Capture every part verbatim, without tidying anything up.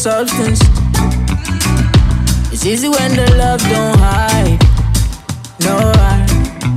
substance. It's easy when the love don't hide. No hide,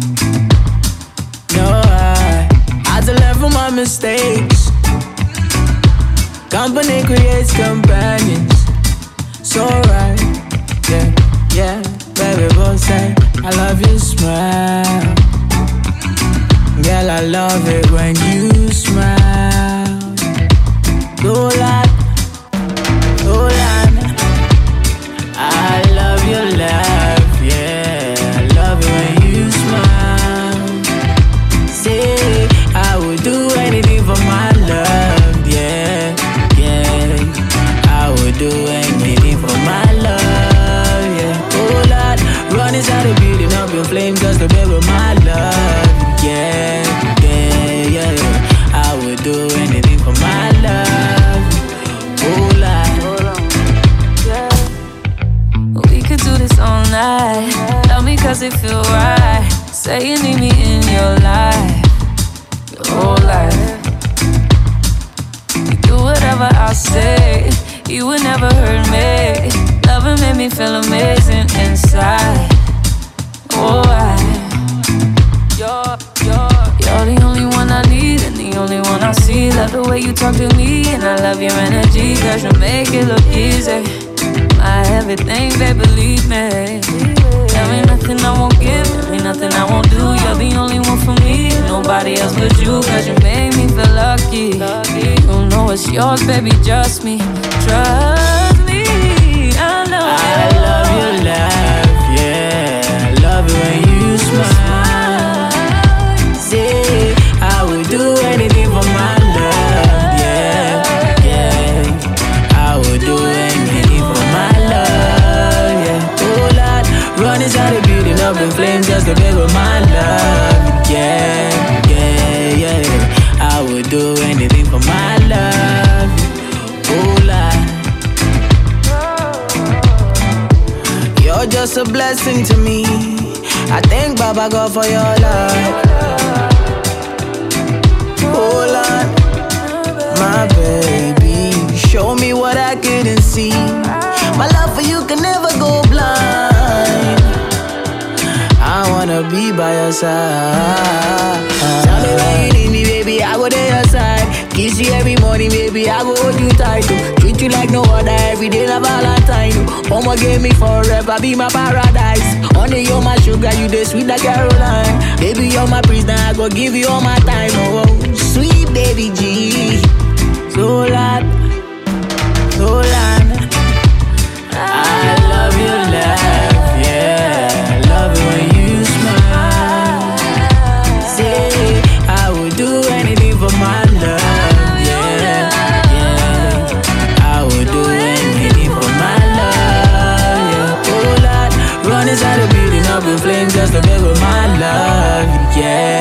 no hide. I had to learn from my mistakes. Company creates companions. So right, yeah, yeah. Baby both say I love your smile. Girl, I love it when you smile. Don't lie, don't lie. I love your laugh, yeah. I love it when you smile. Say I would do anything for my love, yeah, yeah. I would do anything for my love, yeah. Oh Lord, run inside the building up your flame just to be with my love, yeah, yeah, yeah. I would do anything for my love, oh Lord. We could do this all night. Love me cause it feel right. Say you need me in your life, your whole life. You do whatever I say, you would never hurt me. Loving made me feel amazing inside. Oh, I, you're, you're, you're the only one I need and the only one I see. Love the way you talk to me and I love your energy, cause you make it look easy. My everything, baby, believe me. There ain't nothing I won't give, there ain't nothing I won't do. You're the only one for me, nobody else but you, cause you made me feel lucky. You know it's yours, baby, just me. Trust me, I know I love your laugh, yeah. I love it when you smile. Say I would do anything for my love, yeah, yeah. I would do anything for my love, yeah. Oh Lord, run inside the building up in flames just to be with my love, yeah, yeah, yeah. I would do anything for my love, oh Lord. You're just a blessing to me. I thank Baba God for your love, oh Lord. My baby, show me what I couldn't see. My love for you can never go blind. I wanna be by your side. Tell me when you need me, baby, I go to your side. Kiss you every morning, baby, I go hold you tight. Treat you like no other, every day like Valentine. Mama gave me forever, be my paradise. Honey, you're my sugar, you the sweet like Caroline. Baby, you're my prisoner, I go give you all my time. Oh, sweet baby G. So loud, so loud. I love your laugh, yeah. I love it when you smile. Say I would do anything for my love, yeah, yeah. I would do anything for my love, yeah. Oh Lord, run inside the building up in flames just to be with my love, yeah.